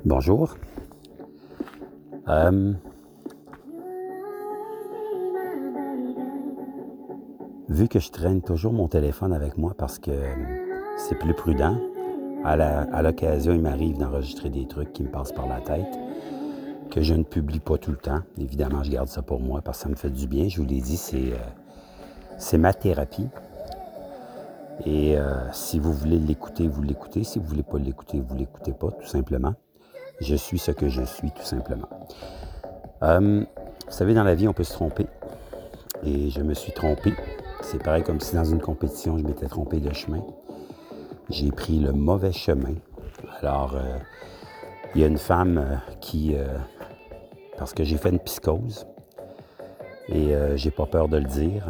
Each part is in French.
Bonjour. Euh, Vu que je traîne toujours mon téléphone avec moi parce que c'est plus prudent, à l'occasion, il m'arrive d'enregistrer des trucs qui me passent par la tête, que je ne publie pas tout le temps. Évidemment, je garde ça pour moi parce que ça me fait du bien. Je vous l'ai dit, c'est ma thérapie. Et si vous voulez l'écouter, vous l'écoutez. Si vous ne voulez pas l'écouter, vous ne l'écoutez pas, tout simplement. Je suis ce que je suis, tout simplement. Vous savez, dans la vie, on peut se tromper. Et je me suis trompé. C'est pareil comme si dans une compétition, je m'étais trompé de chemin. J'ai pris le mauvais chemin. Alors, il y a une femme qui... parce que j'ai fait une psychose, et j'ai pas peur de le dire.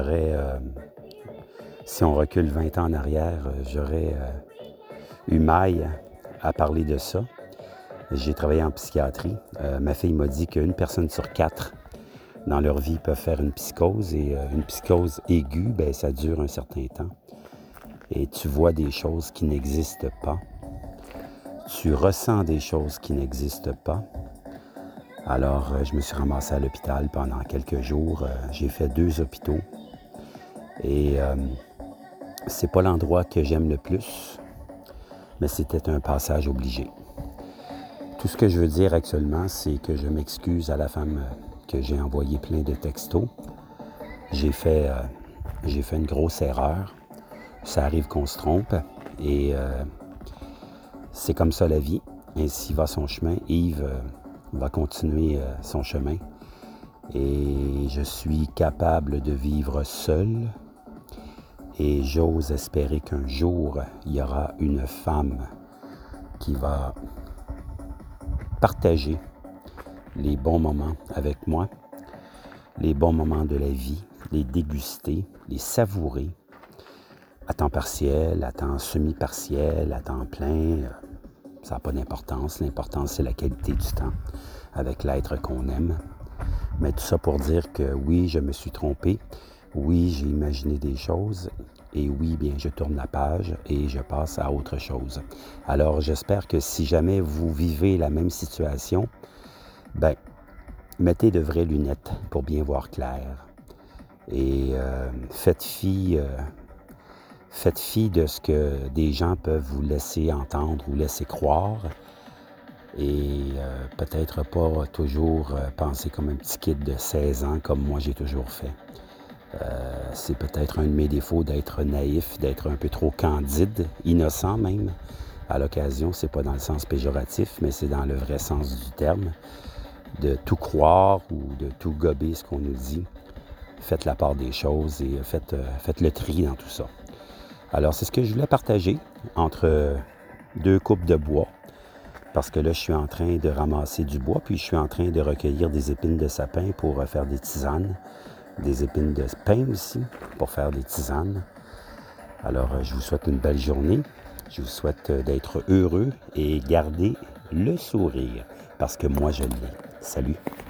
Si on recule 20 ans en arrière, j'aurais eu maille à parler de ça. J'ai travaillé en psychiatrie. Ma fille m'a dit qu'une personne sur 4 dans leur vie peuvent faire une psychose, et une psychose aiguë, ben ça dure un certain temps. Et tu vois des choses qui n'existent pas. Tu ressens des choses qui n'existent pas. Alors, je me suis ramassé à l'hôpital pendant quelques jours. J'ai fait 2 hôpitaux. Et c'est pas l'endroit que j'aime le plus, mais c'était un passage obligé. Tout ce que je veux dire actuellement, c'est que je m'excuse à la femme que j'ai envoyé plein de textos. J'ai fait une grosse erreur. Ça arrive qu'on se trompe, et c'est comme ça la vie. Ainsi va son chemin. Yves va continuer son chemin. Et je suis capable de vivre seul. Et j'ose espérer qu'un jour, il y aura une femme qui va partager les bons moments avec moi, les bons moments de la vie, les déguster, les savourer, à temps partiel, à temps semi-partiel, à temps plein. Ça n'a pas d'importance. L'important, c'est la qualité du temps avec l'être qu'on aime. Mais tout ça pour dire que oui, je me suis trompé. Oui, j'ai imaginé des choses. Et oui, bien, je tourne la page et je passe à autre chose. Alors, j'espère que si jamais vous vivez la même situation, ben, mettez de vraies lunettes pour bien voir clair. Et faites fi de ce que des gens peuvent vous laisser entendre ou laisser croire. Et peut-être pas toujours penser comme un petit kid de 16 ans, comme moi j'ai toujours fait. C'est peut-être un de mes défauts d'être naïf, d'être un peu trop candide, innocent même. À l'occasion, c'est pas dans le sens péjoratif, mais c'est dans le vrai sens du terme. De tout croire ou de tout gober ce qu'on nous dit. Faites la part des choses et faites le tri dans tout ça. Alors, c'est ce que je voulais partager entre 2 coupes de bois. Parce que là, je suis en train de ramasser du bois, puis je suis en train de recueillir des épines de sapin pour faire des tisanes. Des épines de pin aussi, pour faire des tisanes. Alors, je vous souhaite une belle journée. Je vous souhaite d'être heureux et garder le sourire, parce que moi, je l'ai. Salut!